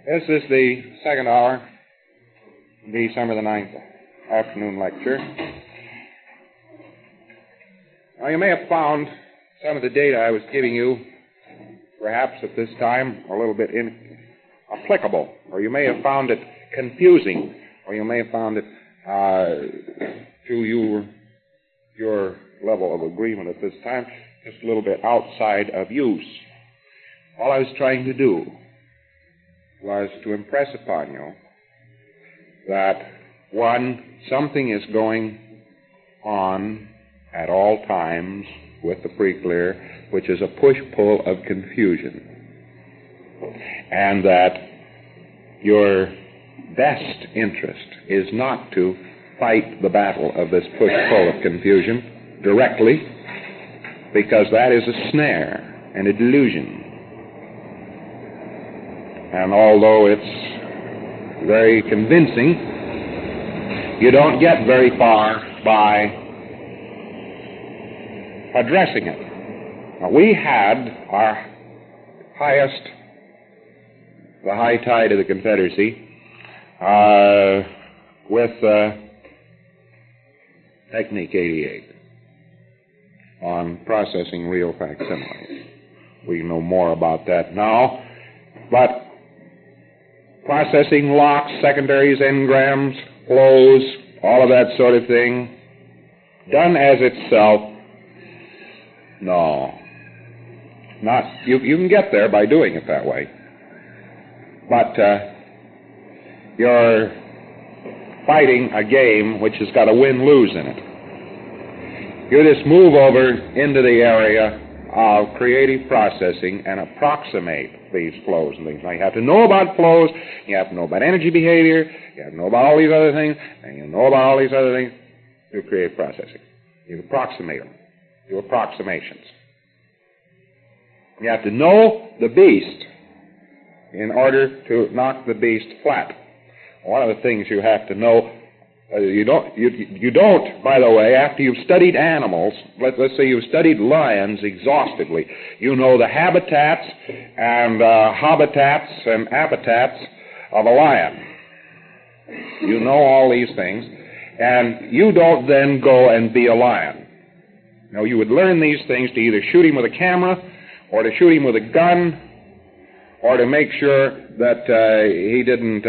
This is the second hour, December the 9th, afternoon lecture. Now, you may have found some of the data I was giving you, perhaps at this time, a little bit inapplicable, or you may have found it confusing, or you may have found it to your level of agreement at this time, just a little bit outside of use. All I was trying to do was to impress upon you that, one, something is going on at all times with the pre-clear, which is a push-pull of confusion, and that your best interest is not to fight the battle of this push-pull of confusion directly, because that is a snare and a delusion. And although it's very convincing, you don't get very far by addressing it. Now, we had our the high tide of the Confederacy, with Technique 88 on processing real facsimiles. We know more about that now, but processing locks, secondaries, engrams, flows, all of that sort of thing, done as itself, no. Not, you can get there by doing it that way. But you're fighting a game which has got a win-lose in it. You just move over into the area of creative processing and approximate these flows and things. Now, you have to know about flows, you have to know about energy behavior, you have to know about all these other things, and you know about all these other things through creative processing. You approximate them. Do approximations. You have to know the beast in order to knock the beast flat. One of the things you have to know, you don't, by the way, after you've studied animals, let's say you've studied lions exhaustively, you know the habitats and habitats and appetites of a lion. You know all these things, and you don't then go and be a lion. No, you would learn these things to either shoot him with a camera, or to shoot him with a gun, or to make sure that he didn't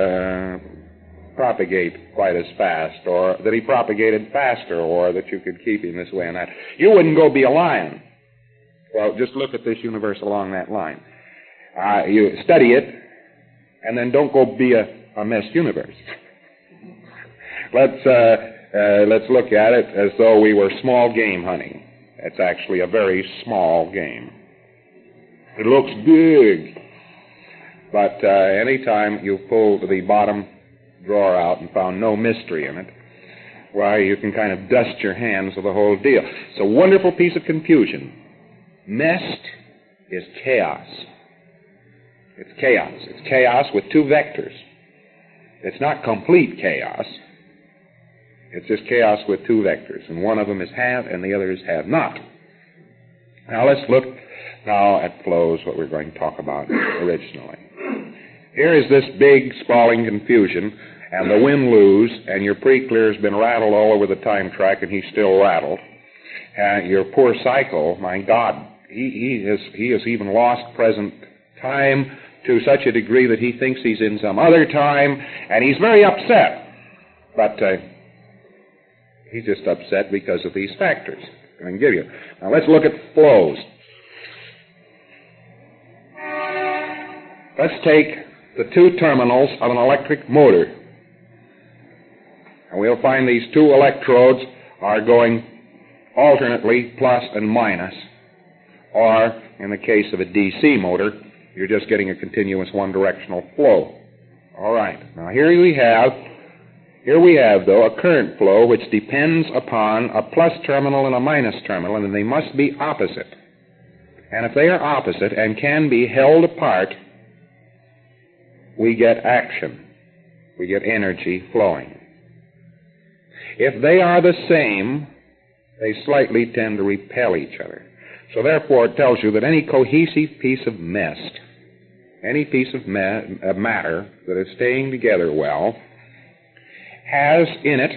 propagate quite as fast, or that he propagated faster, or that you could keep him this way and that. You wouldn't go be a lion. Well, just look at this universe along that line. You study it, and then don't go be a Miss Universe. Let's look at it as though we were small game hunting. It's actually a very small game. It looks big, but any time you pull the bottom drawer out and found no mystery in it, why, you can kind of dust your hands of the whole deal. It's a wonderful piece of confusion. Nest is chaos. It's chaos. It's chaos with two vectors. It's not complete chaos. It's just chaos with two vectors, and one of them is have and the other is have not. Now let's look now at flows, what we're going to talk about originally. Here is this big sprawling confusion, and the win-lose, and your pre-clear has been rattled all over the time track, and he's still rattled. And your poor cycle, my God, he has even lost present time to such a degree that he thinks he's in some other time, and he's very upset. But he's just upset because of these factors I can give you. Now let's look at flows. Let's take the two terminals of an electric motor. And we'll find these two electrodes are going alternately plus and minus. Or, in the case of a DC motor, you're just getting a continuous one-directional flow. All right. Now here we have, though, a current flow which depends upon a plus terminal and a minus terminal, and they must be opposite. And if they are opposite and can be held apart, we get action. We get energy flowing. If they are the same, they slightly tend to repel each other. So therefore it tells you that any cohesive piece of mess any piece of matter that is staying together well, has in it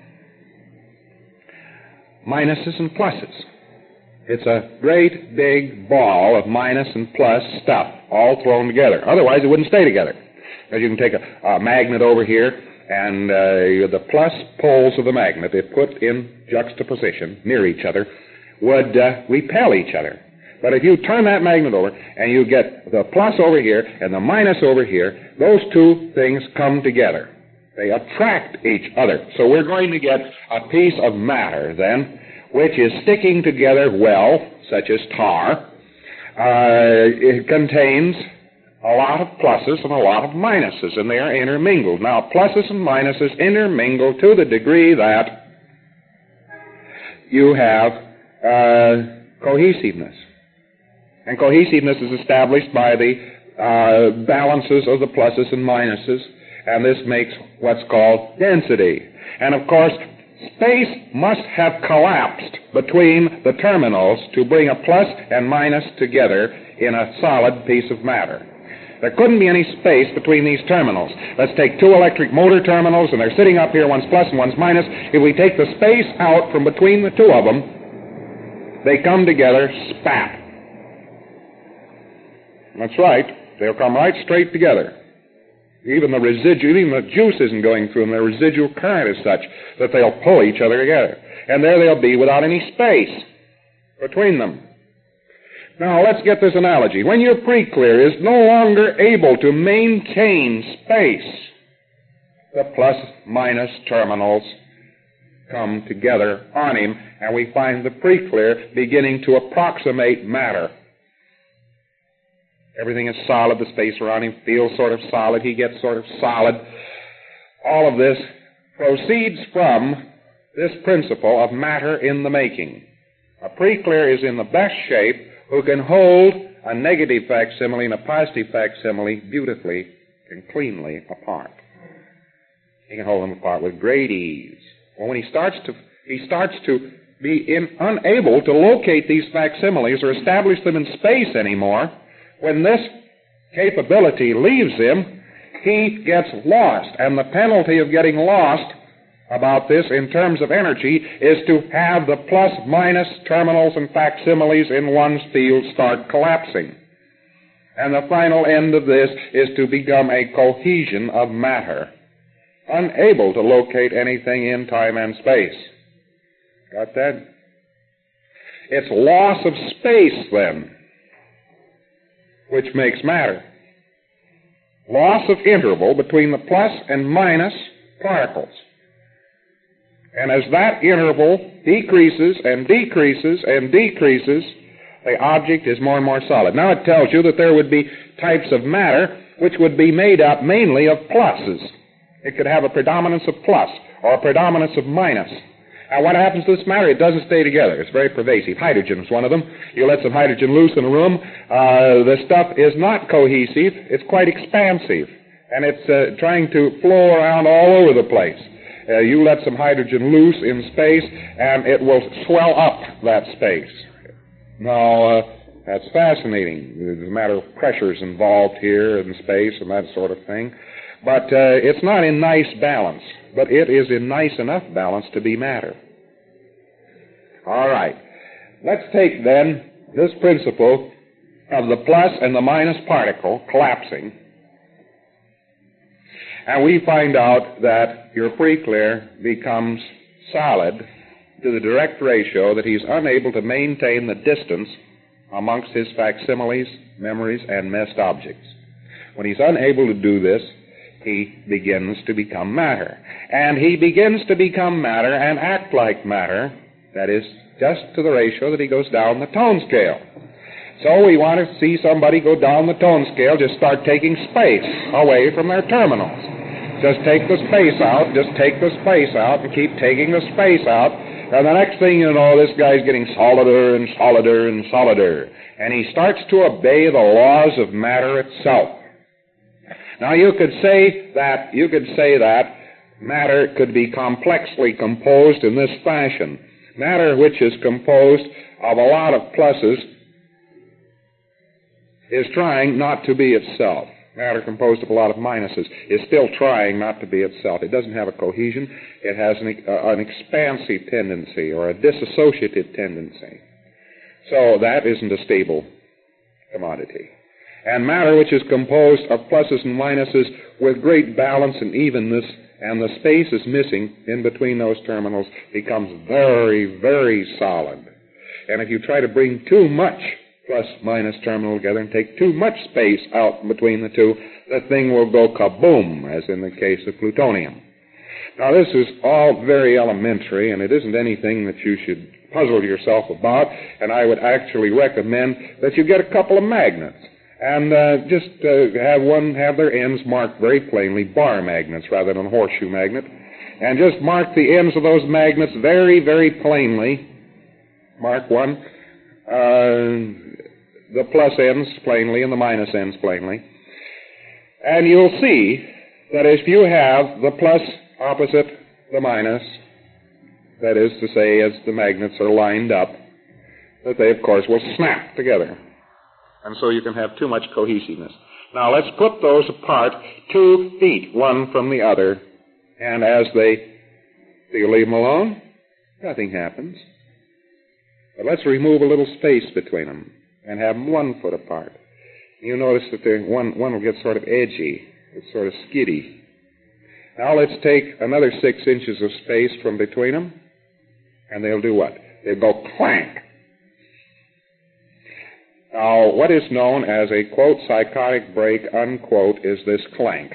minuses and pluses. It's a great big ball of minus and plus stuff all thrown together. Otherwise, it wouldn't stay together. As you can take a magnet over here, and the plus poles of the magnet, if put in juxtaposition near each other, would repel each other. But if you turn that magnet over and you get the plus over here and the minus over here, those two things come together. They attract each other. So we're going to get a piece of matter then which is sticking together well, such as tar. It contains a lot of pluses and a lot of minuses, and they are intermingled. Now, pluses and minuses intermingle to the degree that you have cohesiveness. And cohesiveness is established by the balances of the pluses and minuses, and this makes what's called density. And, of course, space must have collapsed between the terminals to bring a plus and minus together in a solid piece of matter. There couldn't be any space between these terminals. Let's take two electric motor terminals, and they're sitting up here, one's plus and one's minus. If we take the space out from between the two of them, they come together spat. That's right. They'll come right straight together. Even the juice isn't going through them. The residual current is such that they'll pull each other together. And there they'll be without any space between them. Now, let's get this analogy. When your pre-clear is no longer able to maintain space, the plus-minus terminals come together on him, and we find the pre-clear beginning to approximate matter. Everything is solid. The space around him feels sort of solid. He gets sort of solid. All of this proceeds from this principle of matter in the making. A pre-clear is in the best shape who can hold a negative facsimile and a positive facsimile beautifully and cleanly apart. He can hold them apart with great ease. Well, when he starts to be unable to locate these facsimiles or establish them in space anymore, when this capability leaves him, he gets lost. And the penalty of getting lost about this in terms of energy is to have the plus-minus terminals and facsimiles in one's field start collapsing. And the final end of this is to become a cohesion of matter, unable to locate anything in time and space. Got that? It's loss of space, then, which makes matter. Loss of interval between the plus and minus particles. And as that interval decreases and decreases and decreases, the object is more and more solid. Now it tells you that there would be types of matter which would be made up mainly of pluses. It could have a predominance of plus or a predominance of minus. Now what happens to this matter? It doesn't stay together. It's very pervasive. Hydrogen is one of them. You let some hydrogen loose in a room, the stuff is not cohesive. It's quite expansive. And it's trying to flow around all over the place. You let some hydrogen loose in space, and it will swell up that space. Now, that's fascinating. There's a matter of pressures involved here in space and that sort of thing. But it's not in nice balance, but it is in nice enough balance to be matter. All right. Let's take, then, this principle of the plus and the minus particle collapsing, and we find out that your pre-clear becomes solid to the direct ratio that he's unable to maintain the distance amongst his facsimiles, memories, and messed objects. When he's unable to do this, he begins to become matter. And he begins to become matter and act like matter, that is, just to the ratio that he goes down the tone scale. So we want to see somebody go down the tone scale, just start taking space away from their terminals. Just take the space out, just take the space out, and keep taking the space out. And the next thing you know, this guy's getting solider and solider and solider. And he starts to obey the laws of matter itself. Now you could say that matter could be complexly composed in this fashion. Matter which is composed of a lot of pluses is trying not to be itself. Matter composed of a lot of minuses is still trying not to be itself. It doesn't have a cohesion. It has an expansive tendency or a dissociative tendency. So that isn't a stable commodity. And matter which is composed of pluses and minuses with great balance and evenness, and the space is missing in between those terminals, becomes very, very solid. And if you try to bring too much plus-minus terminal together and take too much space out between the two, the thing will go kaboom, as in the case of plutonium. Now, this is all very elementary, and it isn't anything that you should puzzle yourself about, and I would actually recommend that you get a couple of magnets and just have their ends marked very plainly, bar magnets rather than horseshoe magnet, and just mark the ends of those magnets very, very plainly. Mark one, the plus ends plainly and the minus ends plainly. And you'll see that if you have the plus opposite the minus, that is to say, as the magnets are lined up, that they, of course, will snap together. And so you can have too much cohesiveness. Now, let's put those apart 2 feet, one from the other, and as you leave them alone, nothing happens. But let's remove a little space between them and have them 1 foot apart. You notice that one will get sort of edgy. It's sort of skiddy. Now let's take another 6 inches of space from between them, and they'll do what? They'll go clank. Now, what is known as a, quote, psychotic break, unquote, is this clank.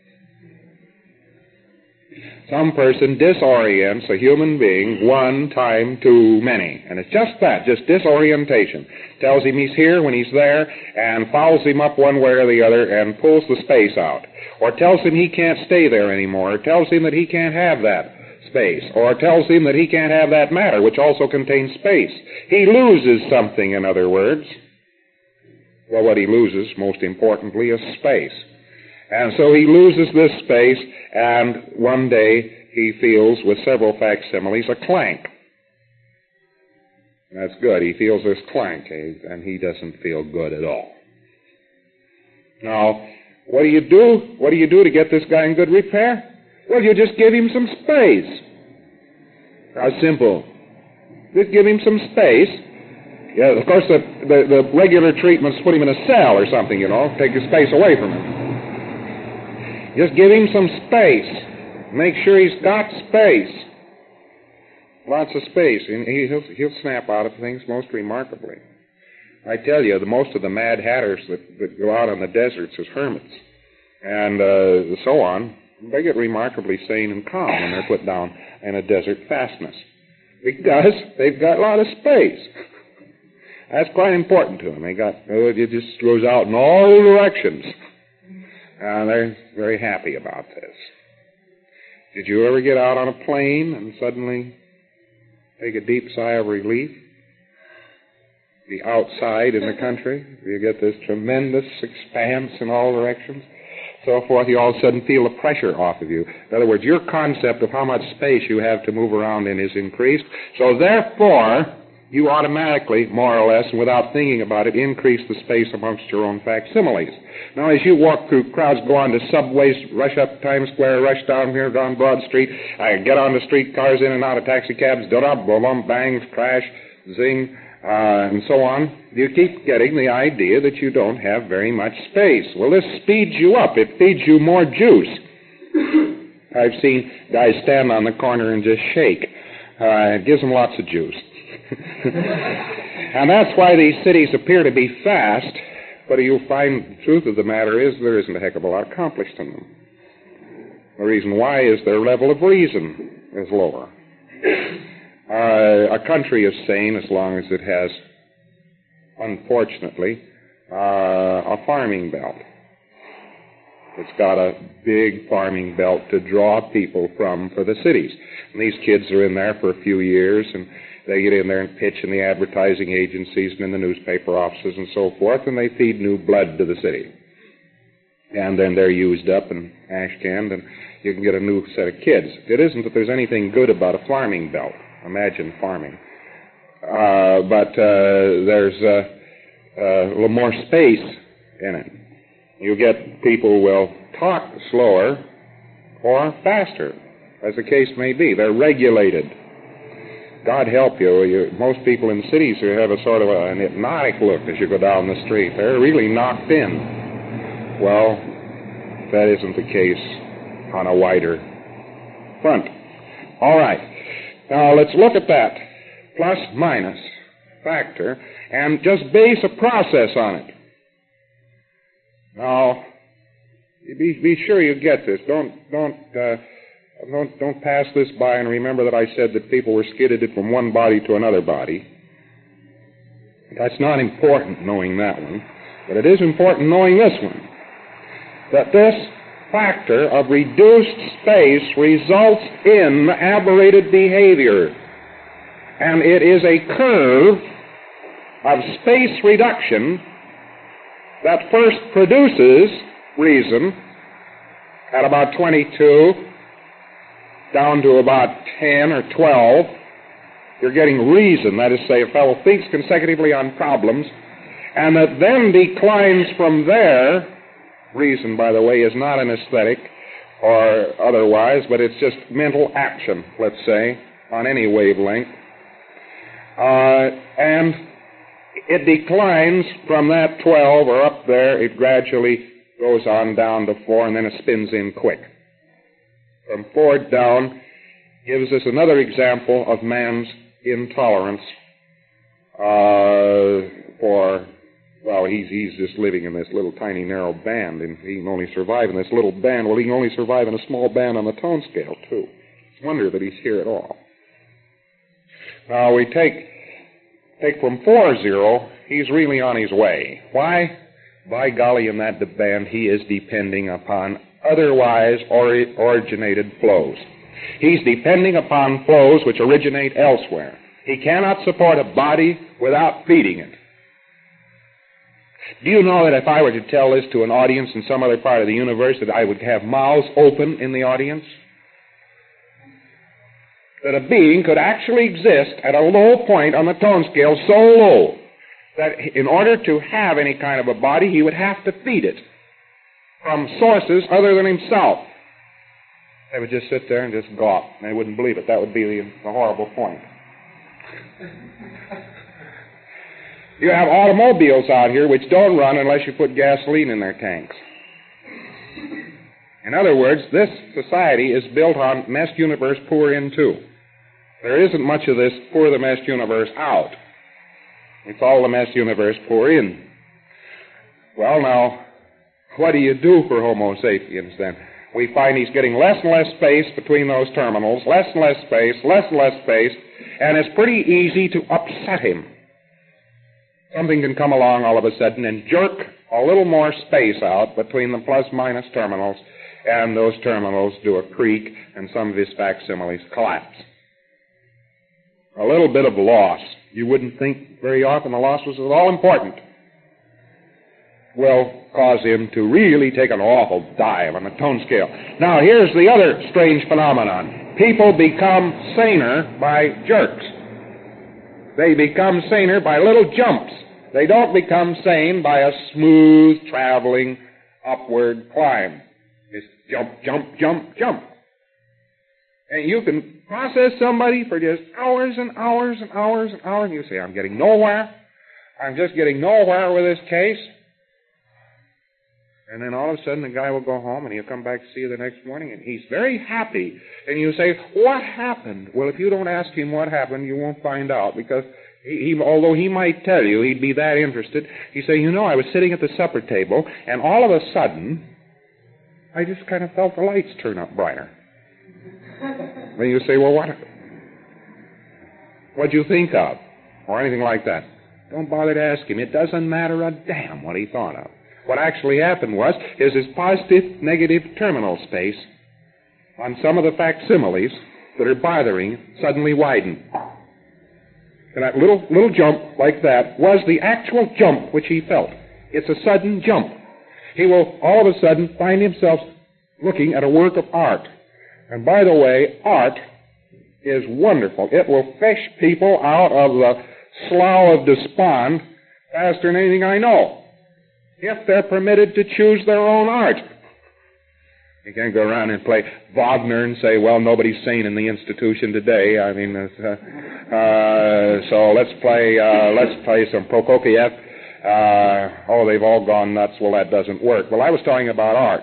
Some person disorients a human being 1 time too many. And it's just that, just disorientation. Tells him he's here when he's there and fouls him up one way or the other and pulls the space out. Or tells him he can't stay there anymore. Or tells him that he can't have that space. Or tells him that he can't have that matter, which also contains space. He loses something, in other words. Well, what he loses, most importantly, is space. And so he loses this space, and one day he feels, with several facsimiles, a clank. That's good. He feels this clank, and he doesn't feel good at all. Now, what do you do? What do you do to get this guy in good repair? Well, you just give him some space. How simple. Just give him some space. Yeah, of course, the regular treatment's put him in a cell or something, take his space away from him. Just give him some space. Make sure he's got space. Lots of space. And he'll snap out of things most remarkably. I tell you, most of the Mad Hatters that go out on the deserts as hermits and so on, they get remarkably sane and calm when they're put down in a desert fastness. Because they've got a lot of space. That's quite important to them. It just goes out in all directions. And they're very happy about this. Did you ever get out on a plane and suddenly take a deep sigh of relief? Be outside in the country, you get this tremendous expanse in all directions, so forth. You all of a sudden feel the pressure off of you. In other words, your concept of how much space you have to move around in is increased. So therefore, you automatically, more or less, and without thinking about it, increase the space amongst your own facsimiles. Now, as you walk through crowds, go on to subways, rush up Times Square, rush down here, down Broad Street, get on the streetcars, in and out of taxicabs, da-da, boom, bangs, crash, zing, and so on, you keep getting the idea that you don't have very much space. Well, this speeds you up. It feeds you more juice. I've seen guys stand on the corner and just shake. It gives them lots of juice. And that's why these cities appear to be fast, but you'll find the truth of the matter is there isn't a heck of a lot accomplished in them. The reason why is their level of reason is lower. A country is sane as long as it has, unfortunately, a farming belt. It's got a big farming belt to draw people from for the cities. And these kids are in there for a few years, and they get in there and pitch in the advertising agencies and in the newspaper offices and so forth, and they feed new blood to the city. And then they're used up and ash-canned, and you can get a new set of kids. It isn't that there's anything good about a farming belt. Imagine farming. But there's a little more space in it. You get people who will talk slower or faster, as the case may be. They're regulated. God help you. Most people in cities who have a sort of an hypnotic look as you go down the street. They're really knocked in. Well, that isn't the case on a wider front. All right. Now, let's look at that plus-minus factor and just base a process on it. Now, be sure you get this. Don't pass this by and remember that I said that people were skidded from one body to another body. That's not important, knowing that one. But it is important knowing this one. That this factor of reduced space results in aberrated behavior. And it is a curve of space reduction that first produces reason at about 22, down to about 10 or 12. You're getting reason, that is to say, a fellow thinks consecutively on problems, and that then declines from there. Reason, by the way, is not an aesthetic or otherwise, but it's just mental action, let's say, on any wavelength. And it declines from that 12 or up there. It gradually goes on down to 4, and then it spins in quick. From 4 down gives us another example of man's intolerance he's just living in this little tiny narrow band, and he can only survive in this little band. Well, he can only survive in a small band on the tone scale, too. It's a wonder that he's here at all. Now, we take from 4-0, he's really on his way. Why? By golly, in that band, he is depending upon otherwise originated flows. He's depending upon flows which originate elsewhere. He cannot support a body without feeding it. Do you know that if I were to tell this to an audience in some other part of the universe, that I would have mouths open in the audience? That a being could actually exist at a low point on the tone scale, so low that in order to have any kind of a body, he would have to feed it from sources other than himself. They would just sit there and just gawp, and they wouldn't believe it. That would be the horrible point. You have automobiles out here which don't run unless you put gasoline in their tanks. In other words, this society is built on meshed universe pour in too. There isn't much of this pour the meshed universe out. It's all the meshed universe pour in. Well, now, what do you do for Homo sapiens then? We find he's getting less and less space between those terminals, less and less space, and it's pretty easy to upset him. Something can come along all of a sudden and jerk a little more space out between the plus-minus terminals, and those terminals do a creak, and some of his facsimiles collapse. A little bit of loss. You wouldn't think very often the loss was at all important. Will cause him to really take an awful dive on the tone scale. Now, here's the other strange phenomenon. People become saner by jerks. They become saner by little jumps. They don't become sane by a smooth, traveling, upward climb. Just jump, jump, jump, jump. And you can process somebody for just hours and hours and hours and hours, and you say, I'm getting nowhere. I'm just getting nowhere with this case. And then all of a sudden the guy will go home and he'll come back to see you the next morning and he's very happy. And you say, what happened? Well, if you don't ask him what happened, you won't find out, because although he might tell you, he'd be that interested. He'd say, I was sitting at the supper table and all of a sudden I just kind of felt the lights turn up brighter. Then you say, well, what'd you think of? Or anything like that. Don't bother to ask him. It doesn't matter a damn what he thought of. What actually happened was his positive, negative terminal space on some of the facsimiles that are bothering suddenly widened. And that little jump like that was the actual jump which he felt. It's a sudden jump. He will all of a sudden find himself looking at a work of art. And by the way, art is wonderful. It will fish people out of the slough of despond faster than anything I know, if they're permitted to choose their own art. You can't go around and play Wagner and say, well, nobody's sane in the institution today. I mean, so let's play some Prokofiev. They've all gone nuts. Well, that doesn't work. Well, I was talking about art.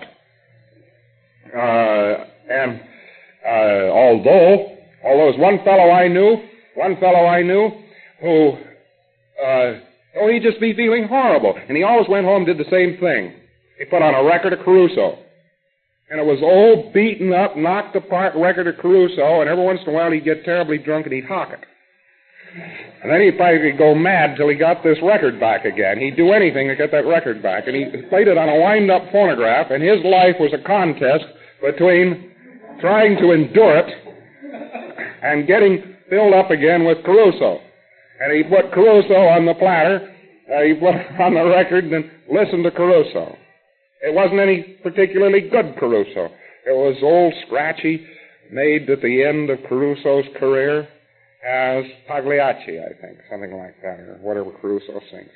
Although there's one fellow I knew who, he'd just be feeling horrible. And he always went home and did the same thing. He put on a record of Caruso. And it was old, beaten up, knocked apart record of Caruso, and every once in a while he'd get terribly drunk and he'd hock it. And then he'd probably go mad till he got this record back again. He'd do anything to get that record back. And he played it on a wind-up phonograph, and his life was a contest between trying to endure it and getting filled up again with Caruso. And he put Caruso on the platter, he put it on the record, and listened to Caruso. It wasn't any particularly good Caruso. It was old, scratchy, made at the end of Caruso's career as Pagliacci, I think, something like that, or whatever Caruso sings.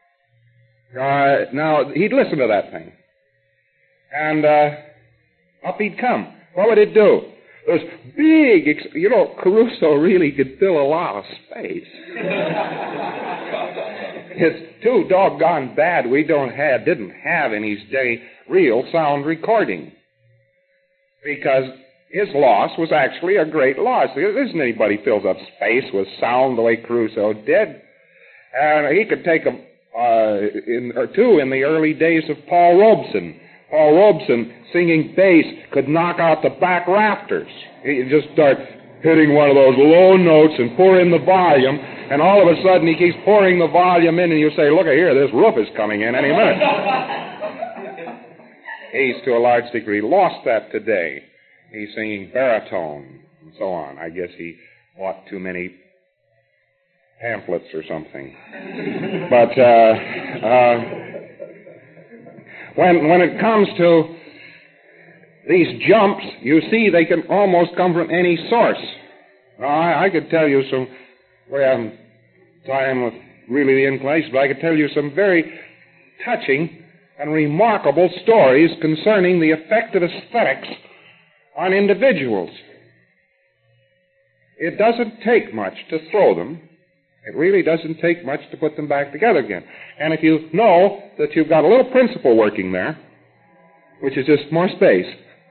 Now, he'd listen to that thing. And up he'd come. What would it do? Those big, Caruso really could fill a lot of space. It's too doggone bad we didn't have in his day real sound recording. Because his loss was actually a great loss. There isn't anybody fills up space with sound the way Caruso did. And he could take two in the early days of Paul Robeson. Paul Robeson, singing bass, could knock out the back rafters. He'd just start hitting one of those low notes and pour in the volume, and all of a sudden he keeps pouring the volume in, and you say, look here, this roof is coming in any minute. He's, to a large degree, lost that today. He's singing baritone and so on. I guess he bought too many pamphlets or something. But when it comes to these jumps, you see they can almost come from any source. I could tell you some, we haven't time with really the inclination, but I could tell you some very touching and remarkable stories concerning the effect of aesthetics on individuals. It doesn't take much to throw them. It really doesn't take much to put them back together again. And if you know that you've got a little principle working there, which is just more space,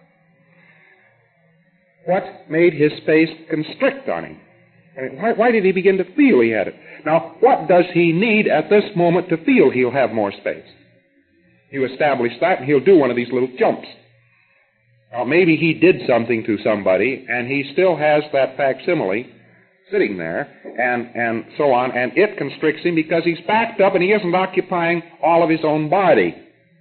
what made his space constrict on him? I mean, why did he begin to feel he had it? Now, what does he need at this moment to feel he'll have more space? You establish that, and he'll do one of these little jumps. Now, maybe he did something to somebody, and he still has that facsimile sitting there, and so on, and it constricts him because he's backed up and he isn't occupying all of his own body.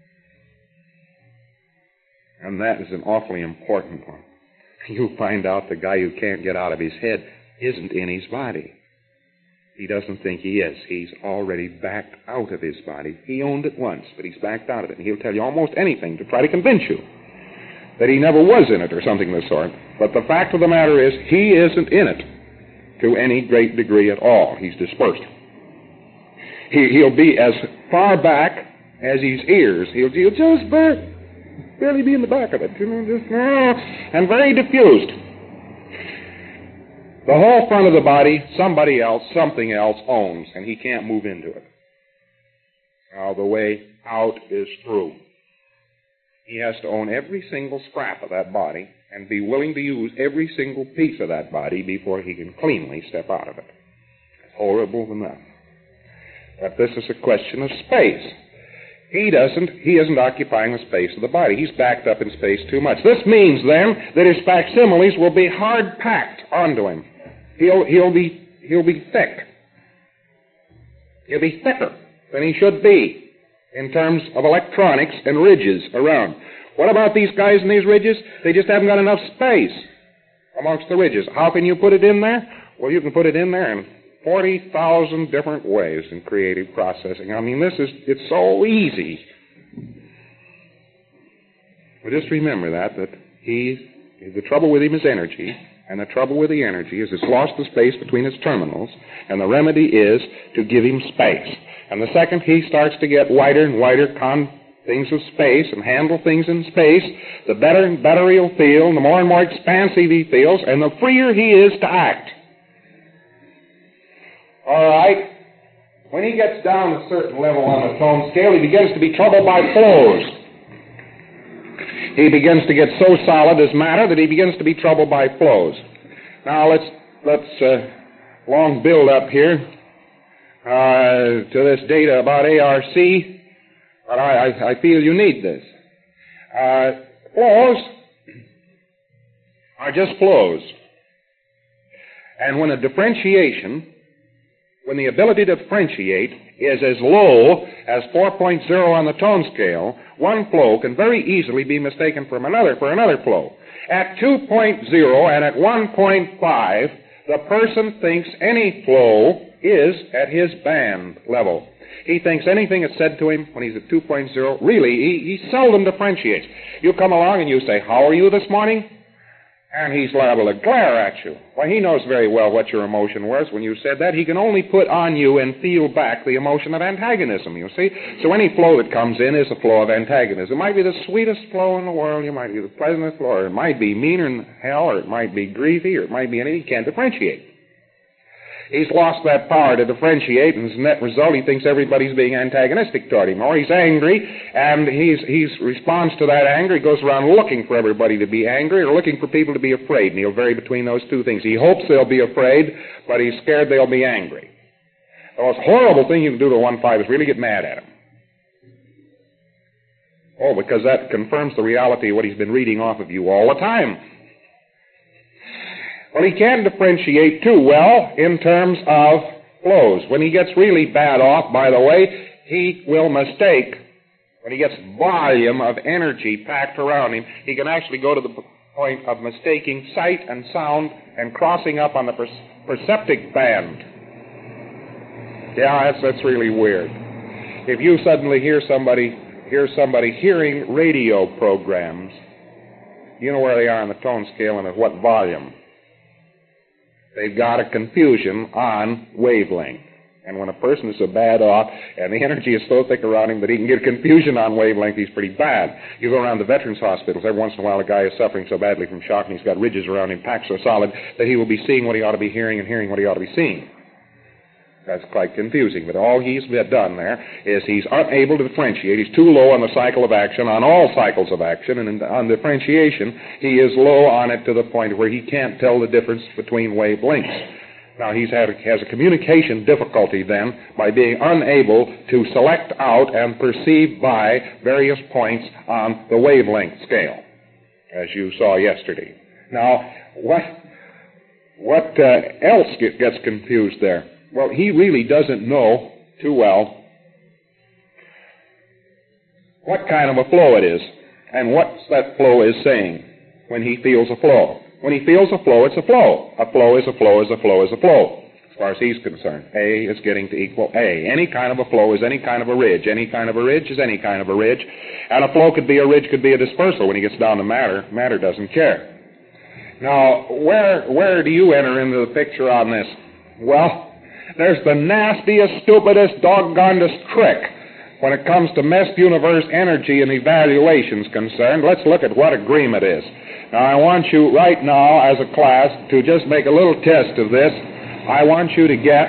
And that is an awfully important one. You'll find out the guy who can't get out of his head isn't in his body. He doesn't think he is. He's already backed out of his body. He owned it once, but he's backed out of it. And he'll tell you almost anything to try to convince you that he never was in it or something of the sort. But the fact of the matter is, he isn't in it to any great degree at all. He's dispersed. He'll be as far back as his ears. He'll just barely be in the back of it, and very diffused. The whole front of the body, somebody else, something else owns, and he can't move into it. Now, the way out is through. He has to own every single scrap of that body and be willing to use every single piece of that body before he can cleanly step out of it. Horrible enough. But this is a question of space. He isn't occupying the space of the body. He's backed up in space too much. This means, then, that his facsimiles will be hard-packed onto him. He'll be thick. He'll be thicker than he should be in terms of electronics and ridges around. What about these guys in these ridges? They just haven't got enough space amongst the ridges. How can you put it in there? Well, you can put it in there in 40,000 different ways in creative processing. I mean, it's so easy. But just remember that the trouble with him is energy, and the trouble with the energy is it's lost the space between its terminals, and the remedy is to give him space. And the second he starts to get wider and wider things of space and handle things in space, the better and better he'll feel, and the more and more expansive he feels, and the freer he is to act. All right. When he gets down a certain level on the tone scale, he begins to be troubled by flows. He begins to get so solid as matter that he begins to be troubled by flows. Now let's long build up here to this data about ARC, but I feel you need this. Flows are just flows. And when the ability to differentiate is as low as 4.0 on the tone scale, one flow can very easily be mistaken for another flow. At 2.0 and at 1.5, the person thinks any flow is at his band level. He thinks anything that's said to him when he's at 2.0, really, he seldom differentiates. You come along and you say, "How are you this morning?" And he's liable to glare at you. Why, he knows very well what your emotion was when you said that. He can only put on you and feel back the emotion of antagonism, you see. So any flow that comes in is a flow of antagonism. It might be the sweetest flow in the world, it might be the pleasantest flow, or it might be meaner than hell, or it might be griefy, or it might be anything. He can't differentiate. He's lost that power to differentiate, and as a net result, he thinks everybody's being antagonistic toward him. Or he's angry, and he responds to that anger. He goes around looking for everybody to be angry or looking for people to be afraid, and he'll vary between those two things. He hopes they'll be afraid, but he's scared they'll be angry. The most horrible thing you can do to 1.5 is really get mad at him. Oh, because that confirms the reality of what he's been reading off of you all the time. Well, he can't differentiate too well in terms of flows. When he gets really bad off, by the way, he will mistake. When he gets volume of energy packed around him, he can actually go to the point of mistaking sight and sound and crossing up on the perceptic band. Yeah, that's really weird. If you suddenly hear somebody hearing radio programs, you know where they are on the tone scale and at what volume. They've got a confusion on wavelength. And when a person is so bad off and the energy is so thick around him that he can get confusion on wavelength, he's pretty bad. You go around the veterans' hospitals, every once in a while a guy is suffering so badly from shock and he's got ridges around him packed so solid that he will be seeing what he ought to be hearing and hearing what he ought to be seeing. That's quite confusing. But all he's done there is he's unable to differentiate. He's too low on the cycle of action, on all cycles of action, and on differentiation, he is low on it to the point where he can't tell the difference between wavelengths. Now, he has a communication difficulty then by being unable to select out and perceive by various points on the wavelength scale, as you saw yesterday. Now, what else gets confused there? Well, he really doesn't know too well what kind of a flow it is and what that flow is saying when he feels a flow. When he feels a flow, it's a flow. A flow is a flow is a flow is a flow, as far as he's concerned. A is getting to equal A. Any kind of a flow is any kind of a ridge. Any kind of a ridge is any kind of a ridge. And a flow could be a ridge, could be a dispersal. When he gets down to matter, matter doesn't care. Now, where do you enter into the picture on this? Well, there's the nastiest, stupidest, doggonedest trick when it comes to messed universe energy and evaluations concerned. Let's look at what agreement is. Now, I want you right now as a class to just make a little test of this. I want you to get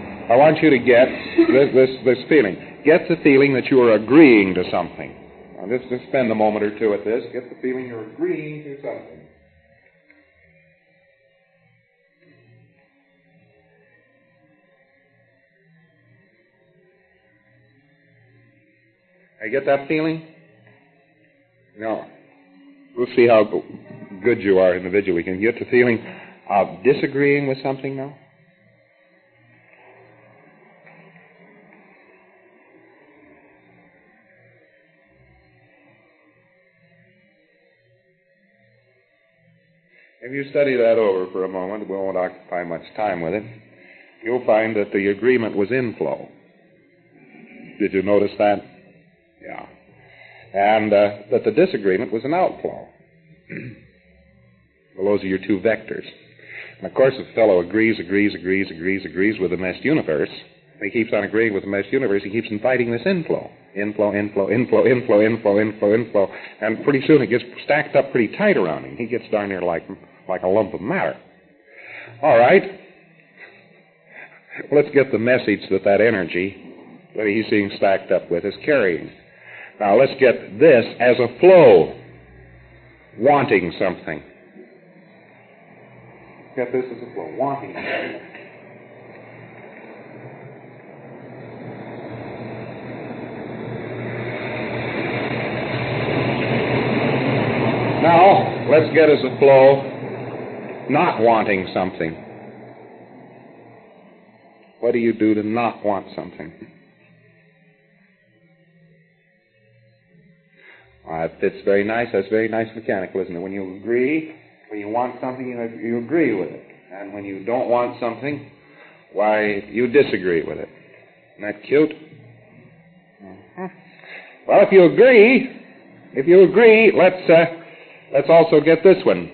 this feeling. Get the feeling that you are agreeing to something. Now, just spend a moment or two at this. Get the feeling you're agreeing to something. I get that feeling? No. We'll see how good you are individually. Can you get the feeling of disagreeing with something now? If you study that over for a moment, we won't occupy much time with it, you'll find that the agreement was inflow. Did you notice that? Yeah. And that the disagreement was an outflow. Well, those are your two vectors. And of course, if a fellow agrees with the messed universe, He keeps on agreeing with the mesh universe. He keeps inviting this inflow. Inflow. And pretty soon it gets stacked up pretty tight around him. He gets down there like a lump of matter. All right. Let's get the message that energy that he's seeing stacked up with is carrying. Now let's get this as a flow, wanting something. Get this as a flow, wanting something. Now, let's get as a flow, not wanting something. What do you do to not want something? It fits very nice. That's very nice mechanical, isn't it? When you agree, when you want something, you agree with it. And when you don't want something, why, you disagree with it. Isn't that cute? Mm-hmm. Well, if you agree, let's also get this one.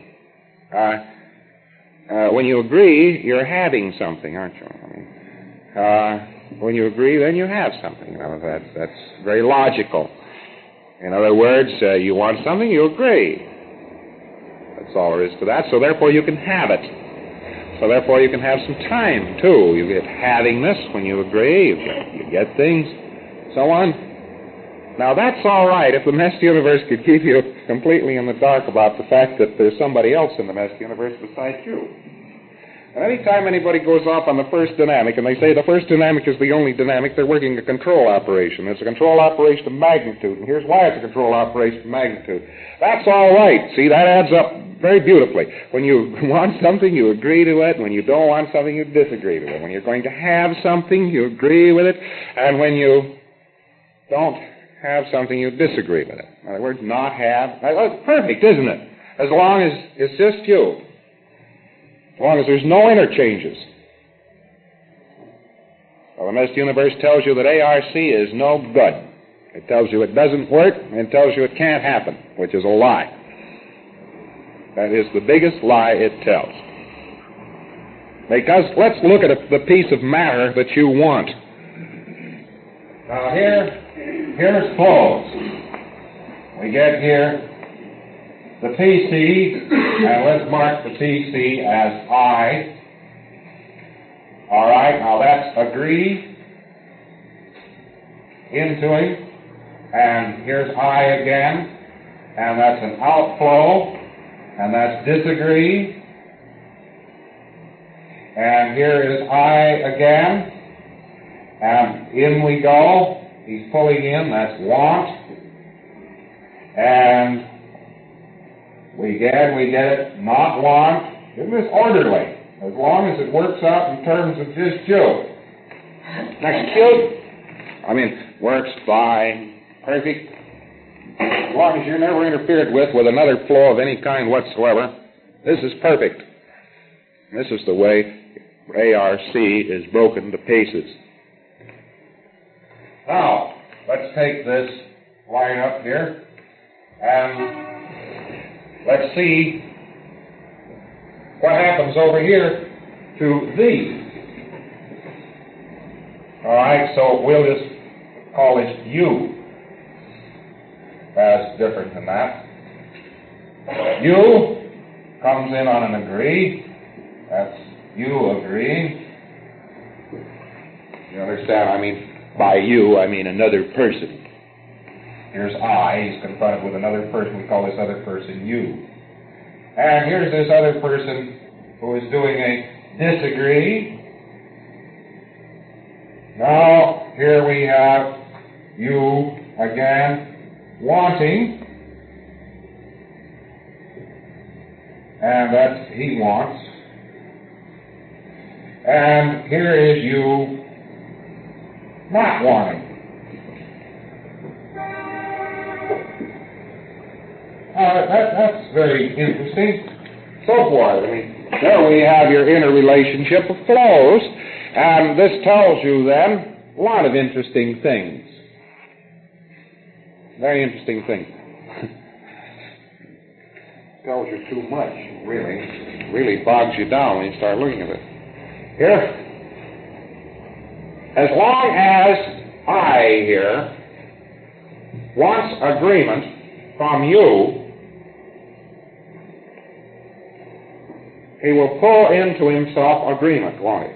When you agree, you're having something, aren't you? When you agree, then you have something. You know, that's very logical. In other words, you want something, you agree. That's all there is to that. So therefore, you can have it. So therefore, you can have some time too. You get havingness when you agree. You get things, so on. Now that's all right if the mesh universe could keep you completely in the dark about the fact that there's somebody else in the mesh universe besides you. And any time anybody goes off on the first dynamic, and they say the first dynamic is the only dynamic, they're working a control operation. It's a control operation of magnitude, and here's why it's a control operation of magnitude. That's all right. See, that adds up very beautifully. When you want something, you agree to it. When you don't want something, you disagree to it. When you're going to have something, you agree with it. And when you don't have something, you disagree with it. In other words, not have. That's perfect, isn't it? As long as it's just you. As long as there's no interchanges. Well, the mesh universe tells you that ARC is no good. It tells you it doesn't work, and it tells you it can't happen, which is a lie. That is the biggest lie it tells. Because let's look at the piece of matter that you want. Now here's flows. We get here the TC, and let's mark the TC as I. All right, now that's agree into him, and here's I again, and that's an outflow, and that's disagree, and here is I again, and in we go. He's pulling in, that's want, and we get it, not want. Isn't this orderly? As long as it works out in terms of just you. Next, cute. Works fine, perfect. As long as you're never interfered with another flow of any kind whatsoever, this is perfect. This is the way ARC is broken to pieces. Now, let's take this line up here, and let's see what happens over here to these. All right, so we'll just call this U. That's different than that. U comes in on an agree. That's you agreeing. You understand? By you, I mean another person. Here's I. He's confronted with another person. We call this other person you. And here's this other person who is doing a disagree. Now, here we have you again wanting. And that's he wants. And here is you not wanting. That's very interesting. So forth. There we have your interrelationship of flows, and this tells you then a lot of interesting things. Very interesting things. Tells you too much, really. Really bogs you down when you start looking at it. Here. as long as I here wants agreement from you, he will pull into himself agreement, won't he?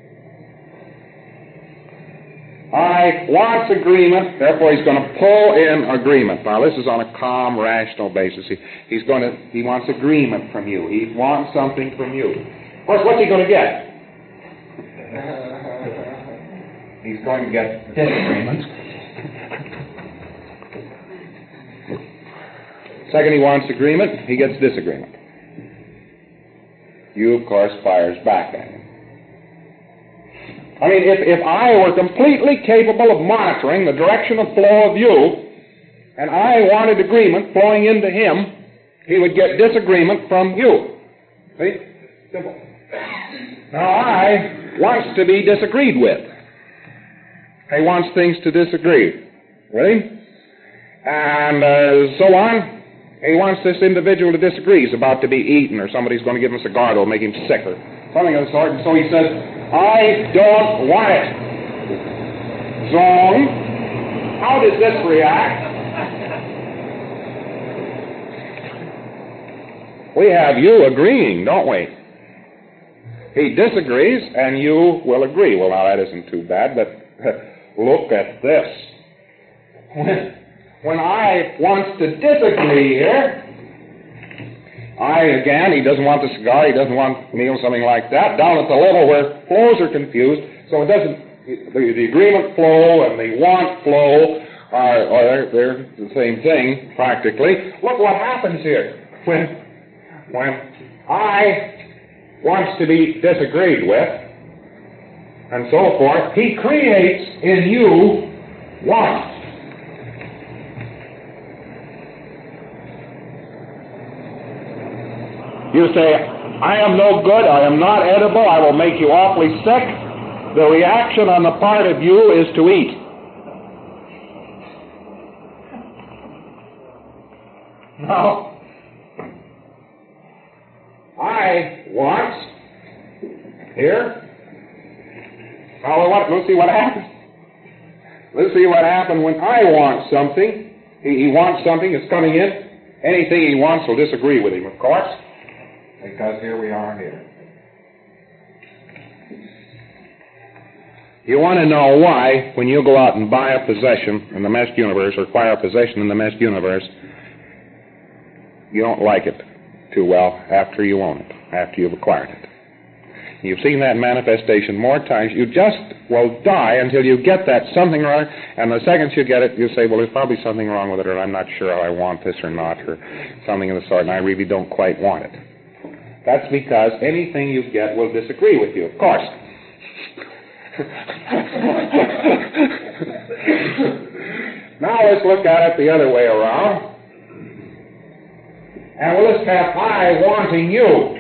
I wants agreement, therefore he's going to pull in agreement. Now this is on a calm, rational basis. He wants agreement from you. He wants something from you. Of course, what's he going to get? He's going to get disagreement. Second, he wants agreement. He gets disagreement. You, of course, fires back at him. I mean, if I were completely capable of monitoring the direction of flow of you, and I wanted agreement flowing into him, he would get disagreement from you. See? Simple. Now, I wants to be disagreed with. He wants things to disagree. Ready? And so on. He wants this individual to disagree. He's about to be eaten, or somebody's going to give him a cigar that will make him sick, or something of the sort. And so he says, I don't want it. Zone. How does this react? We have you agreeing, don't we? He disagrees, and you will agree. Well, now, that isn't too bad, but look at this. When I wants to disagree here, he doesn't want the cigar, he doesn't want meal, something like that, down at the level where flows are confused, so it doesn't, the agreement flow and the want flow they're the same thing, practically. Look what happens here. When I wants to be disagreed with, and so forth, he creates in you want. You say, I am no good, I am not edible, I will make you awfully sick. The reaction on the part of you is to eat. Now, I want here. Now, let's see what happens. Let's see what happens when I want something. He wants something that's coming in. Anything he wants will disagree with him, of course. Because here we are here. You want to know why, when you go out and buy a possession in the meshed universe, or acquire a possession in the meshed universe, you don't like it too well after you own it, after you've acquired it. You've seen that manifestation more times. You just will die until you get that something wrong, and the second you get it, you say, well, there's probably something wrong with it, or I'm not sure I want this or not, or something of the sort, and I really don't quite want it. That's because anything you get will disagree with you, of course. Now let's look at it the other way around. And we'll just have I wanting you.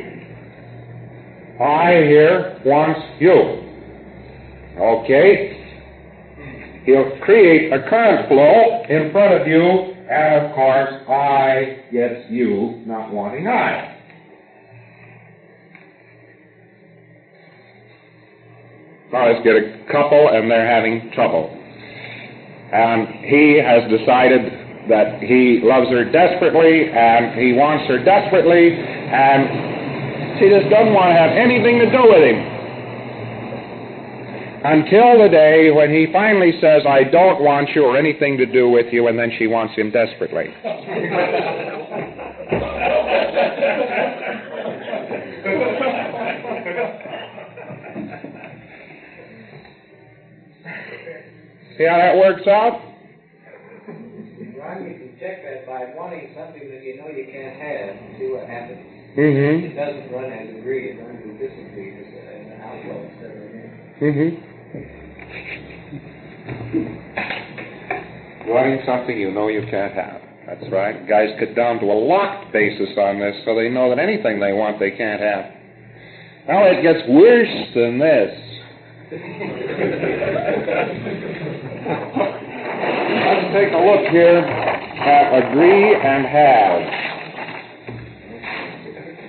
I here wants you. Okay? He'll create a current flow in front of you, and of course I gets you, not wanting I. Now let's get a couple, and they're having trouble. And he has decided that he loves her desperately, and he wants her desperately, and she just doesn't want to have anything to do with him. Until the day when he finally says, I don't want you or anything to do with you, and then she wants him desperately. See how that works out? Ron, you can check that by wanting something that you know you can't have and see what happens. Mm-hmm. It doesn't run as agreed, it runs as disagreed as an outflow instead of an in. Mm-hmm. Wanting something you know you can't have. That's right. Guys get down to a locked basis on this, so they know that anything they want they can't have. Now it gets worse than this. Let's take a look here at agree and have.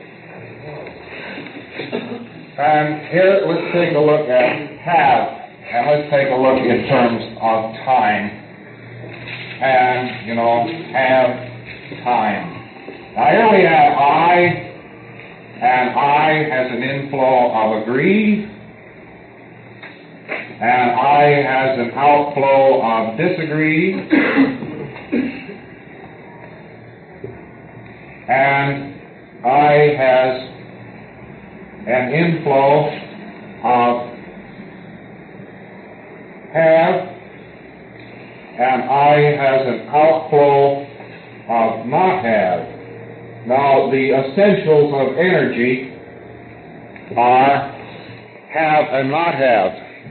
And here, let's take a look at have And let's take a look in terms of time. And, have time. Now here we have I, and I has an inflow of agree, and I has an outflow of disagree, and I has an inflow of have, and I has an outflow of not have. Now, the essentials of energy are have and not have.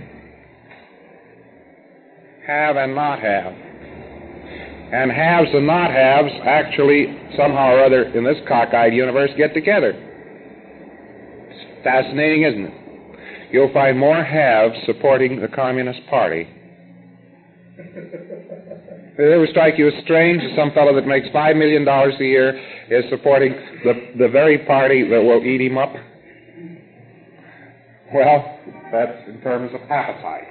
Have and not have. And haves and not haves actually, somehow or other, in this cockeyed universe, get together. It's fascinating, isn't it? You'll find more haves supporting the Communist Party. It would strike you as strange that some fellow that makes $5 million a year is supporting the very party that will eat him up. Well, that's in terms of appetite.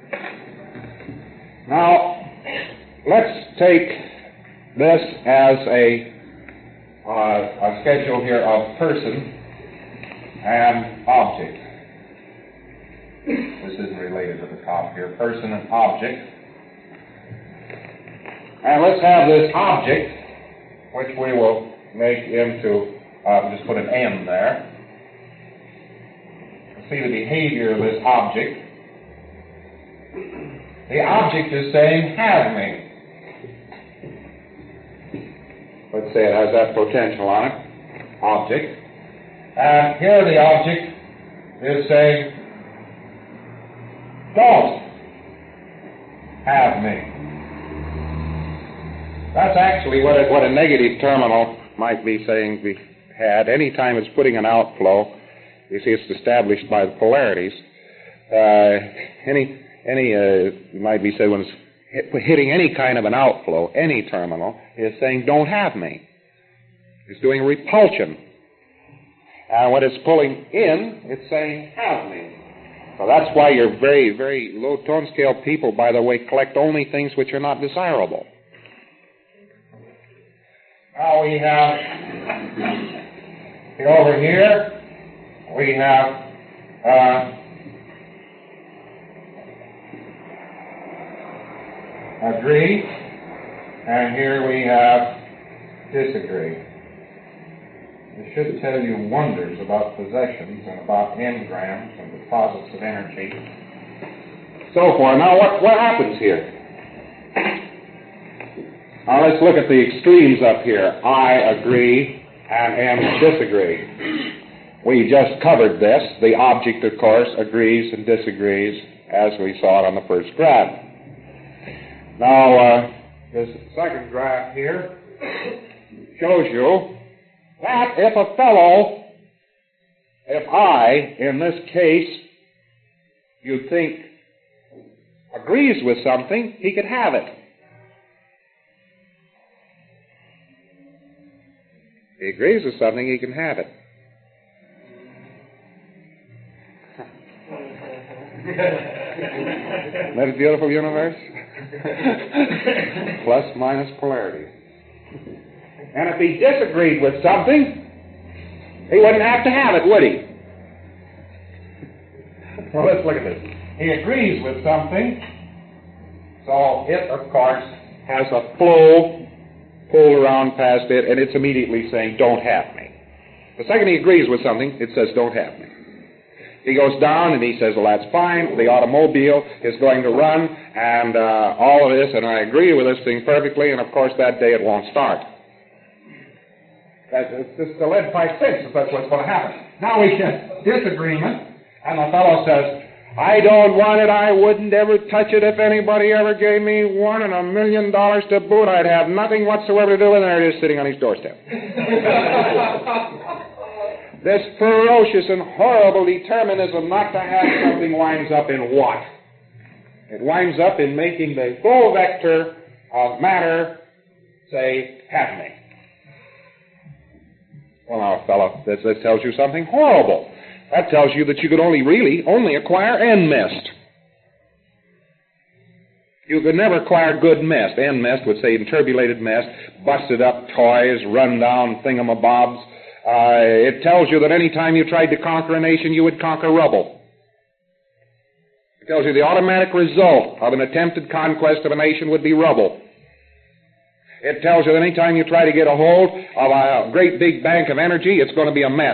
Now, let's take this as a schedule here of person and object. This isn't related to the top here. Person and object. And let's have this object, which we will make into, just put an M there. See the behavior of this object. The object is saying, have me. Let's say it has that potential on it. Object. And here the object is saying, don't have me. That's actually what a negative terminal might be saying we had. Any time it's putting an outflow, you see it's established by the polarities. You might be said when it's hitting any kind of an outflow, any terminal, is saying don't have me. It's doing repulsion. And when it's pulling in, it's saying have me. So that's why your very, very low tone scale people, by the way, collect only things which are not desirable. Now we have, over here, we have agree, and here we have disagree. It should tell you wonders about possessions and about engrams and deposits of energy. So forth. Now what happens here? Now let's look at the extremes up here. I agree and M disagree. We just covered this. The object, of course, agrees and disagrees as we saw it on the first graph. Now, this second graph here shows you that if I, in this case, you think agrees with something, he could have it. If he agrees with something, he can have it. Isn't that a beautiful universe? Plus, minus polarity. And if he disagreed with something, he wouldn't have to have it, would he? Well, let's look at this. He agrees with something, so it, of course, has a flow pulled around past it, and it's immediately saying, don't have me. The second he agrees with something, it says, don't have me. He goes down and he says, well, that's fine. The automobile is going to run and all of this, and I agree with this thing perfectly, and of course that day it won't start. It's just the lead pipe fix, if that's what's going to happen. Now we get disagreement, and the fellow says, I don't want it. I wouldn't ever touch it if anybody ever gave me $1 and $1 million to boot. I'd have nothing whatsoever to do with it, and there it is sitting on his doorstep. This ferocious and horrible determinism not to have something winds up in what? It winds up in making the full vector of matter say, have me. Well, now, fellow, this tells you something horrible. That tells you that you could only acquire N-mist. You could never acquire good mist. N-mist would say turbulated mist, busted up toys, run down thingamabobs. It tells you that any time you tried to conquer a nation, you would conquer rubble. It tells you the automatic result of an attempted conquest of a nation would be rubble. It tells you that any time you try to get a hold of a great big bank of energy, it's going to be a mess.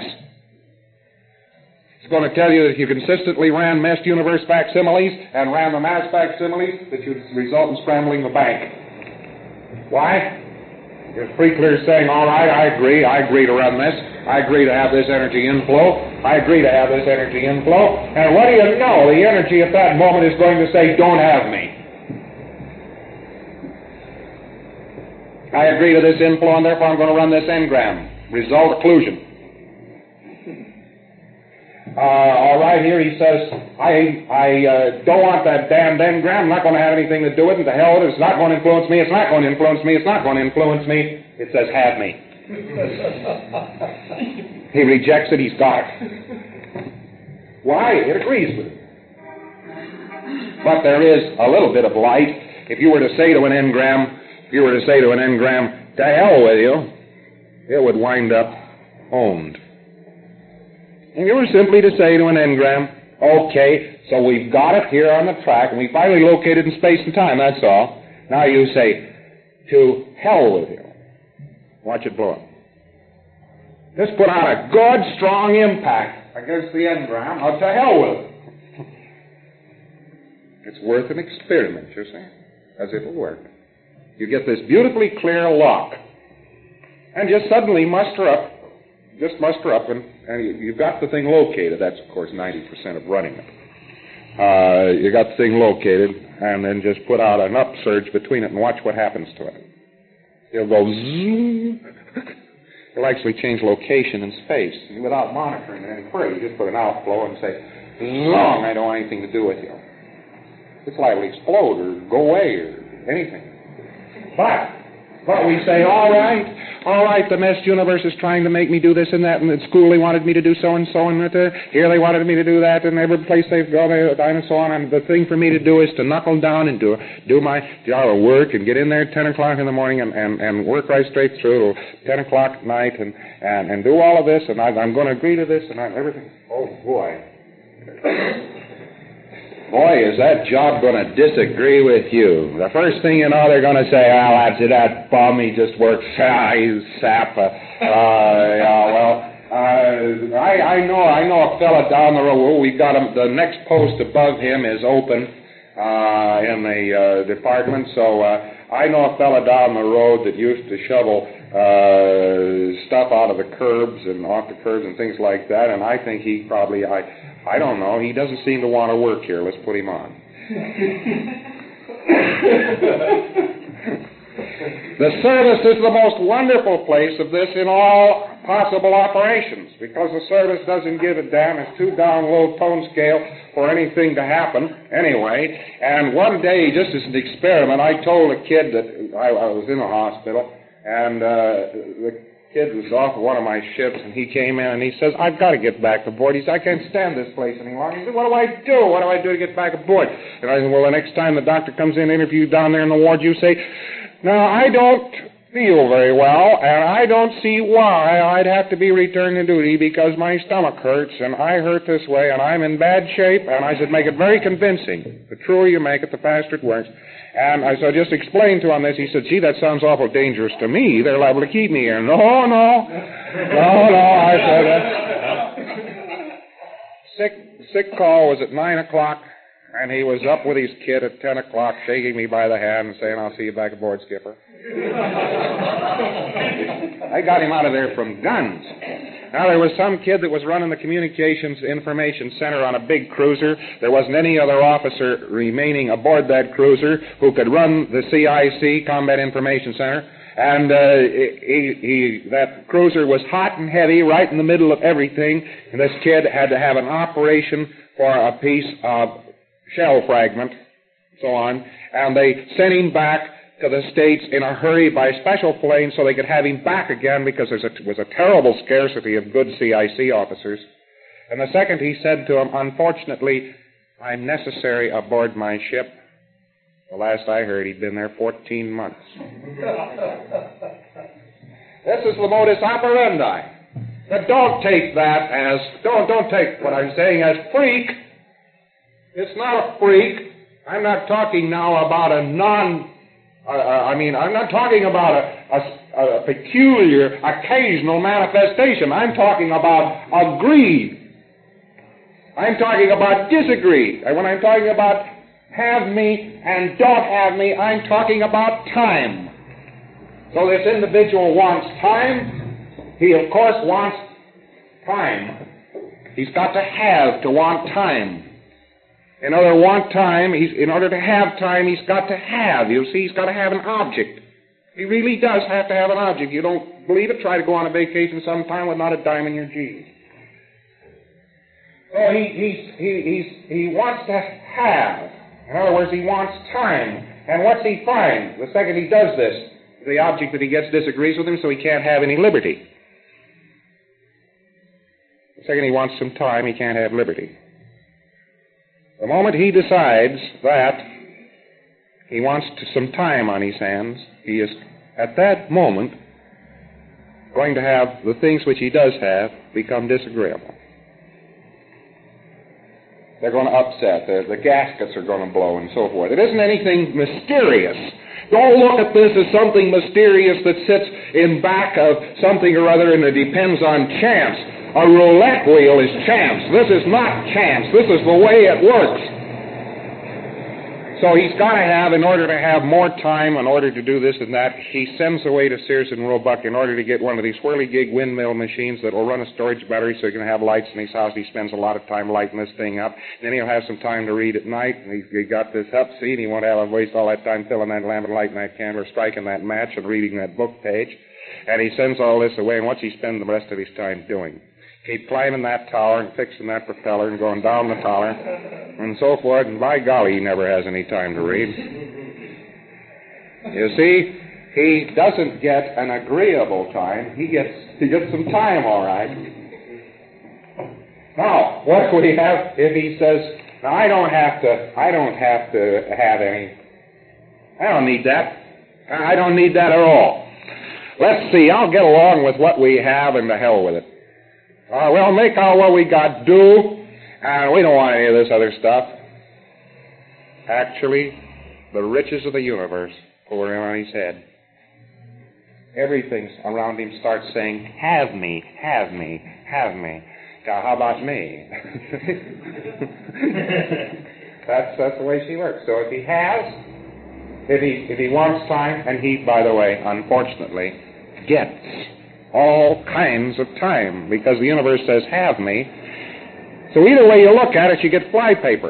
It's going to tell you that if you consistently ran Mest Universe facsimiles and ran the mass facsimiles, that you'd result in scrambling the bank. Why? Because Freakler's saying, all right, I agree to run this. I agree to have this energy inflow. I agree to have this energy inflow. And what do you know? The energy at that moment is going to say, don't have me. I agree to this inflow, and therefore I'm going to run this engram. Result, occlusion. All right, here he says, I don't want that damned engram. I'm not going to have anything to do with it. To hell with it. It's not going to influence me. It's not going to influence me. It's not going to influence me. It says, have me. He rejects it. He's got it. Why? It agrees with it. But there is a little bit of light. If you were to say to an engram, to hell with you, it would wind up owned. If you were simply to say to an engram, okay, so we've got it here on the track, and we finally located in space and time, that's all. Now you say, to hell with you. Watch it blow up. This put out a good, strong impact against the engram. Oh, to hell with it. It's worth an experiment, you see, as it'll work. You get this beautifully clear lock, and just suddenly muster up, and you've got the thing located. That's, of course, 90% of running it. You got the thing located, and then just put out an upsurge between it and watch what happens to it. It'll go zoom. It'll actually change location in space without monitoring it any further. You just put an outflow and say, long, I don't want anything to do with you. It's liable to explode or go away or anything. But we say, all right, the Mest Universe is trying to make me do this and that, and at school they wanted me to do so and so, and here they wanted me to do that, and every place they've gone, and so on, and the thing for me to do is to knuckle down and do my work and get in there at 10 o'clock in the morning and work right straight through till 10 o'clock at night and do all of this, and I'm going to agree to this, and everything. Oh, boy. Boy, is that job going to disagree with you. The first thing you know, they're going to say, oh, that's it, that bum, he just works, he's sap. I know a fella down the road. We've got him, the next post above him is open in the department, so I know a fella down the road that used to shovel stuff out of the curbs and off the curbs and things like that, and I think he probably, I don't know, he doesn't seem to want to work here. Let's put him on. The service is the most wonderful place of this in all possible operations, because the service doesn't give a damn. It's too down low tone scale for anything to happen anyway. And one day, just as an experiment, I told a kid that I was in a hospital, and the kid was off one of my ships, and he came in and he says, I've got to get back aboard. He said, I can't stand this place any longer. He said, what do I do? What do I do to get back aboard? And I said, well, the next time the doctor comes in to interview you down there in the ward, you say, now, I don't feel very well, and I don't see why I'd have to be returned to duty because my stomach hurts, and I hurt this way, and I'm in bad shape. And I said, make it very convincing. The truer you make it, the faster it works. And I said, just explain to him this. He said, gee, that sounds awful dangerous to me. They're liable to keep me here. No, I said, sick call was at 9 o'clock, and he was up with his kid at 10 o'clock, shaking me by the hand and saying, I'll see you back aboard, Skipper. I got him out of there from guns. Now, there was some kid that was running the Communications Information Center on a big cruiser. There wasn't any other officer remaining aboard that cruiser who could run the CIC, Combat Information Center. And that cruiser was hot and heavy right in the middle of everything. And this kid had to have an operation for a piece of shell fragment, so on. And they sent him back to the States in a hurry by special plane so they could have him back again because there was a terrible scarcity of good CIC officers. And the second he said to him, unfortunately, I'm necessary aboard my ship. The last I heard, he'd been there 14 months. This is the modus operandi. But don't take that as, don't take what I'm saying as freak. It's not a freak. I'm not talking now about a I'm not talking about a peculiar, occasional manifestation. I'm talking about agreed. I'm talking about disagreed. And when I'm talking about have me and don't have me, I'm talking about time. So this individual wants time. He, of course, wants time. He's got to have to want time. In order to want time, in order to have time, he's got to have. You see, he's got to have an object. He really does have to have an object. You don't believe it? Try to go on a vacation sometime with not a dime in your jeans. So he wants to have. In other words, he wants time. And what's he find? The second he does this, the object that he gets disagrees with him, so he can't have any liberty. The second he wants some time, he can't have liberty. The moment he decides that he wants some time on his hands, he is at that moment going to have the things which he does have become disagreeable. They're going to upset. The gaskets are going to blow and so forth. It isn't anything mysterious. Don't look at this as something mysterious that sits in back of something or other and it depends on chance. A roulette wheel is chance. This is not chance. This is the way it works. So he's got to have, in order to have more time, in order to do this and that, he sends away to Sears and Roebuck in order to get one of these whirligig windmill machines that will run a storage battery so he can have lights in his house. He spends a lot of time lighting this thing up. Then he'll have some time to read at night. And he got this up, see, and he won't have to waste all that time filling that lamp and lighting that candle or striking that match and reading that book page. And he sends all this away, and what's he spend the rest of his time doing? Keep climbing that tower and fixing that propeller and going down the tower and so forth, and by golly, he never has any time to read. You see, he doesn't get an agreeable time. He gets some time, all right. Now, what do we have if he says, now I don't have to have any. I don't need that. I don't need that at all. Let's see, I'll get along with what we have and to hell with it. We'll make out what we got do, and we don't want any of this other stuff. Actually, the riches of the universe pour in on his head. Everything around him starts saying, have me, have me, have me. Now, how about me? That's the way she works. So if he has, if he wants time, and he, by the way, unfortunately, gets all kinds of time, because the universe says, have me. So either way you look at it, you get flypaper.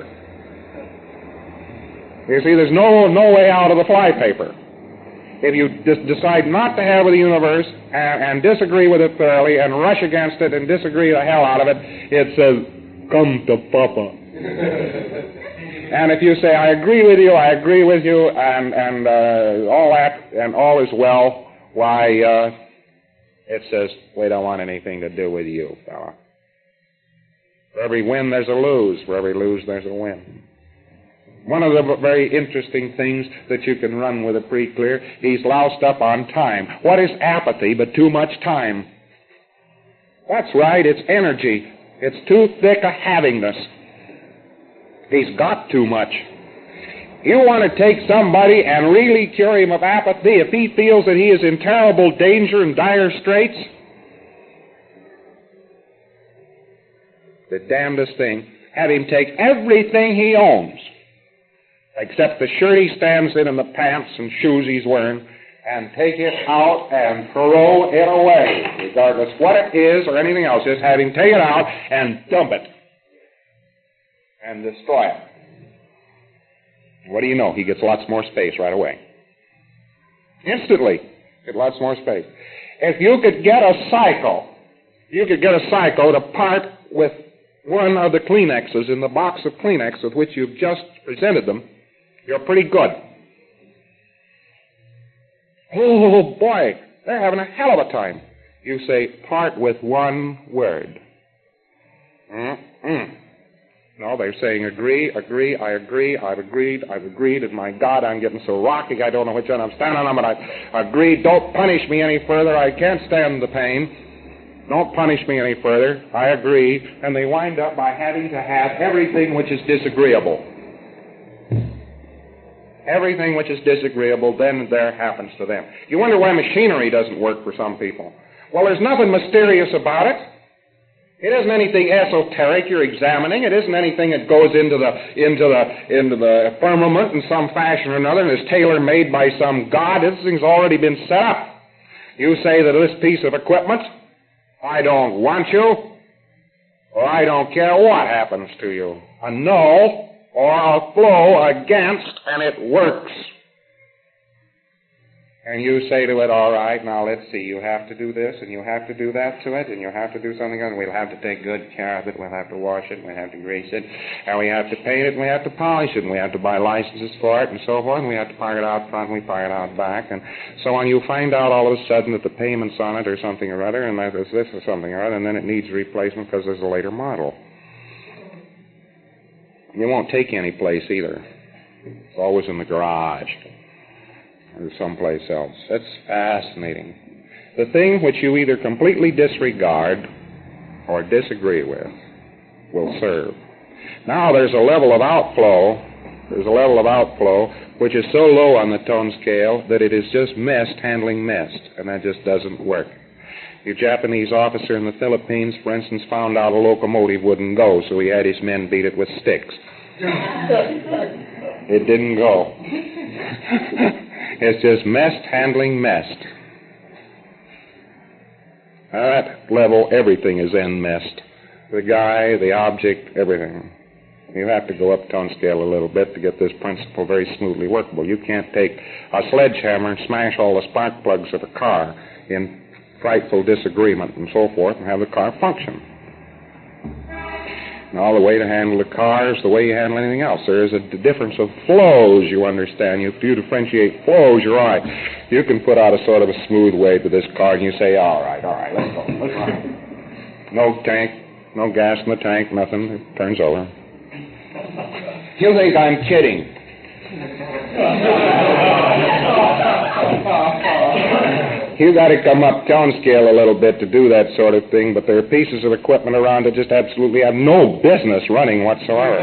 You see, there's no way out of the flypaper. If you decide not to have with the universe and disagree with it thoroughly and rush against it and disagree the hell out of it, it says, come to Papa. And if you say, I agree with you, and all that, and all is well, why, it says, we don't want anything to do with you, fella. For every win, there's a lose. For every lose, there's a win. One of the very interesting things that you can run with it pretty clear, he's loused up on time. What is apathy but too much time? That's right, it's energy. It's too thick a havingness. He's got too much. You want to take somebody and really cure him of apathy if he feels that he is in terrible danger and dire straits? The damnedest thing, have him take everything he owns, except the shirt he stands in and the pants and shoes he's wearing, and take it out and throw it away, regardless what it is or anything else. Just have him take it out and dump it and destroy it. What do you know? He gets lots more space right away. Instantly, get lots more space. If you could get a psycho to part with one of the Kleenexes in the box of Kleenex with which you've just presented them, you're pretty good. Oh, boy, they're having a hell of a time. You say, part with one word. No, they're saying agree, I agree, I've agreed, and my God, I'm getting so rocky, I don't know which end I'm standing on, but I've agreed. Don't punish me any further. I can't stand the pain. Don't punish me any further. I agree. And they wind up by having to have everything which is disagreeable. Everything which is disagreeable, then there happens to them. You wonder why machinery doesn't work for some people. Well, there's nothing mysterious about it. It isn't anything esoteric you're examining. It isn't anything that goes into the firmament in some fashion or another and is tailor-made by some god. This thing's already been set up. You say that this piece of equipment, I don't want you, or I don't care what happens to you. A no or a flow against, and it works. And you say to it, all right, now let's see, you have to do this, and you have to do that to it, and you have to do something else, and we'll have to take good care of it, we'll have to wash it, and we'll have to grease it, and we have to paint it, and we have to polish it, and we have to buy licenses for it, and so forth, and we have to park it out front, and we park it out back, and so on. You find out all of a sudden that the payments on it or something or other, and that is this or something or other, and then it needs replacement because there's a later model. You won't take you any place either. It's always in the garage or someplace else. That's fascinating. The thing which you either completely disregard or disagree with will serve. Now there's a level of outflow. There's a level of outflow which is so low on the tone scale that it is just mist handling mist, and that just doesn't work. Your Japanese officer in the Philippines, for instance, found out a locomotive wouldn't go, so he had his men beat it with sticks. It didn't go. It's just mist handling mist. At that level, everything is in mist. The guy, the object, everything. You have to go up tone scale a little bit to get this principle very smoothly workable. You can't take a sledgehammer and smash all the spark plugs of a car in frightful disagreement and so forth and have the car function. And all the way to handle the car is the way you handle anything else. There is a difference of flows, you understand. If you differentiate flows, you're right. You can put out a sort of a smooth way to this car and you say, all right, let's go. Let's run. No tank, no gas in the tank, nothing. It turns over. You think I'm kidding. You got to come up tone scale a little bit to do that sort of thing, but there are pieces of equipment around that just absolutely have no business running whatsoever.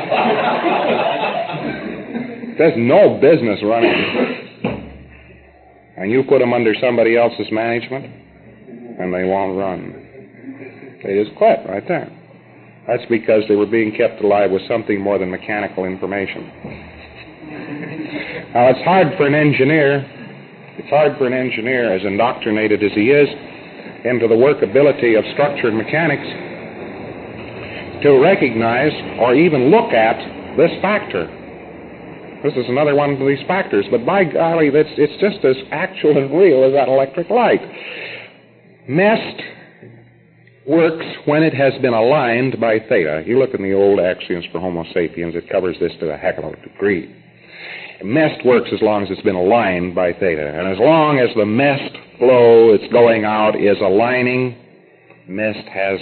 There's no business running. And you put them under somebody else's management, and they won't run. They just quit right there. That's because they were being kept alive with something more than mechanical information. Now, it's hard for an engineer, as indoctrinated as he is into the workability of structure and mechanics, to recognize or even look at this factor. This is another one of these factors, but by golly, it's just as actual and real as that electric light. Mest works when it has been aligned by theta. You look in the old axioms for Homo sapiens, it covers this to a heck of a degree. Mest works as long as it's been aligned by theta. And as long as the mest flow that's going out is aligning, mest has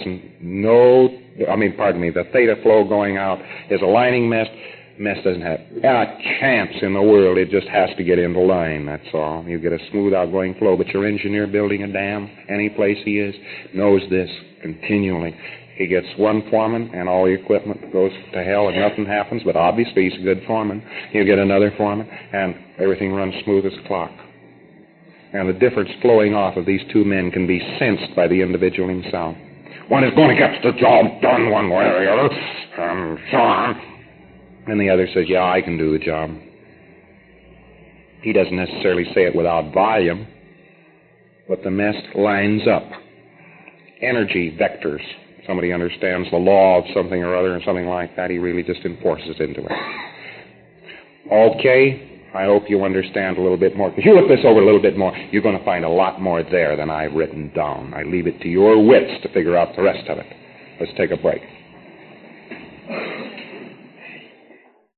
the theta flow going out is aligning mest. Mest doesn't have a chance in the world. It just has to get into line, that's all. You get a smooth outgoing flow. But your engineer building a dam, any place he is, knows this continually. He gets one foreman, and all the equipment goes to hell, and nothing happens, but obviously he's a good foreman. You get another foreman, and everything runs smooth as a clock. And the difference flowing off of these two men can be sensed by the individual himself. One is going to get the job done one way or the other, and so on. And the other says, yeah, I can do the job. He doesn't necessarily say it without volume, but the mest lines up. Energy vectors. Somebody understands the law of something or other and something like that, he really just enforces into it. Okay, I hope you understand a little bit more. If you look this over a little bit more, you're going to find a lot more there than I've written down. I leave it to your wits to figure out the rest of it. Let's take a break.